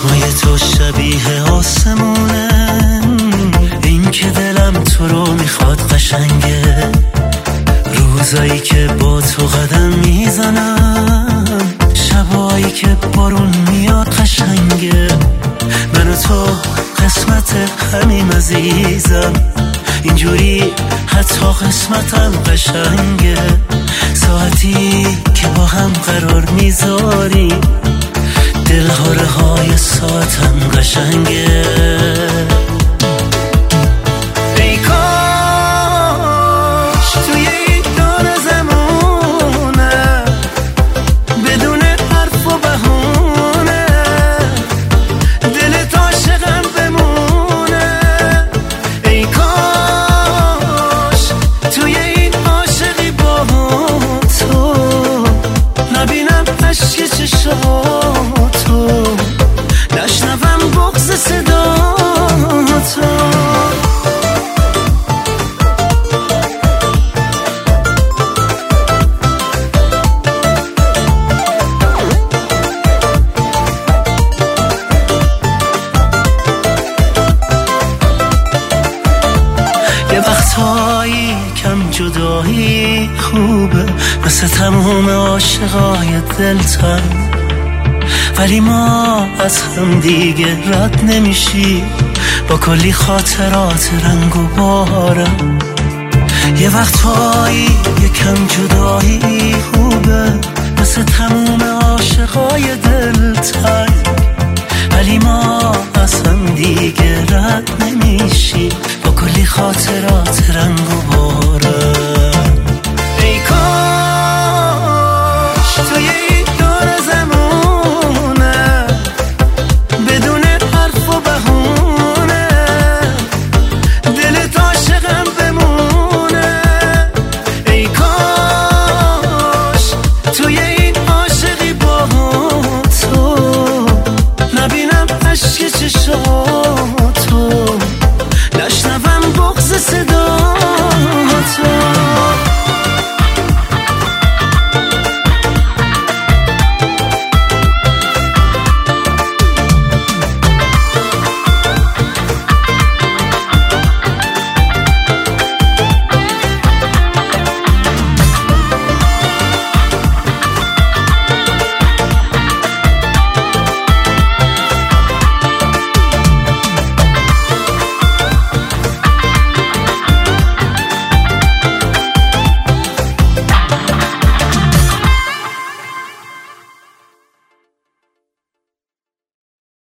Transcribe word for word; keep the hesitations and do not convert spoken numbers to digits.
چشمای تو شبیه آسمونه، این که دلم تو رو میخواد قشنگه. روزایی که با تو قدم میزنم، شبایی که بارون میاد قشنگه. من و تو قسمت همیم عزیزم، اینجوری حتی قسمتم قشنگه. ساعتی که با هم قرار میذاری، دلهاره های ساعتم قشنگه. ای کاش توی این دور زمونه، بدون حرف و بهونه، دلت عاشقم بمونه. ای کاش توی این عاشقی با تو، نبینم عشق چشاتو، نشنوم بغض صدا تو. یه وقتایی کم جدایی خوبه، مثل تموم عاشقای دلتنگ، ولی ما از هم دیگه رد نمیشی، با کلی خاطرات رنگ و بارم. یه وقتایی یکم جدایی خوبه، مثل تموم عاشقای دلتنگ، ولی ما از هم دیگه رد نمیشی، با کلی خاطرات رنگ و بارم.